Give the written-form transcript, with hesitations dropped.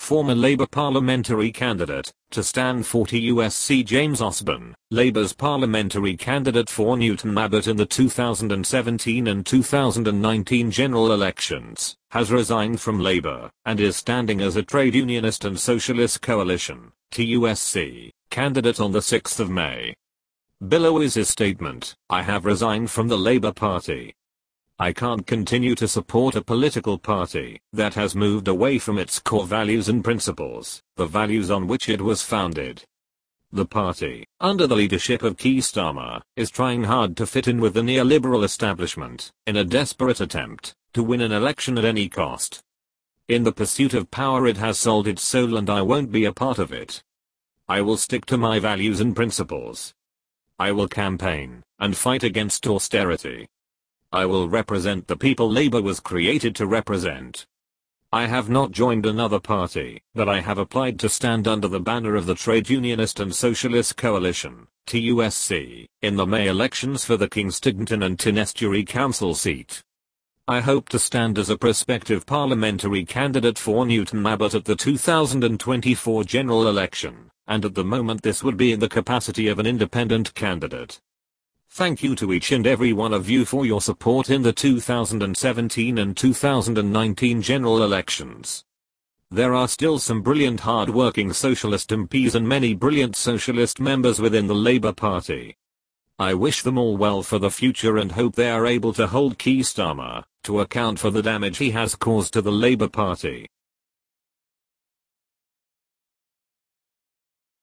former Labour parliamentary candidate, to stand 40 USC James Osborne, Labour's parliamentary candidate for Newton Abbot in the 2017 and 2019 general elections, has resigned from Labour, and is standing as a trade unionist and socialist coalition, TUSC, candidate on the 6th of May. Below is his statement: "I have resigned from the Labour Party. I can't continue to support a political party that has moved away from its core values and principles, the values on which it was founded." The party, under the leadership of Keir Starmer, is trying hard to fit in with the neoliberal establishment, in a desperate attempt to win an election at any cost. In the pursuit of power it has sold its soul, and I won't be a part of it. I will stick to my values and principles. I will campaign and fight against austerity. I will represent the people Labour was created to represent. I have not joined another party, but I have applied to stand under the banner of the Trade Unionist and Socialist Coalition, TUSC, in the May elections for the Kingstonton and Tynestyre Council seat. I hope to stand as a prospective parliamentary candidate for Newton Abbot at the 2024 general election, and at the moment this would be in the capacity of an independent candidate. Thank you to each and every one of you for your support in the 2017 and 2019 general elections. There are still some brilliant hard-working socialist MPs and many brilliant socialist members within the Labour Party. I wish them all well for the future and hope they are able to hold Keir Starmer to account for the damage he has caused to the Labour Party.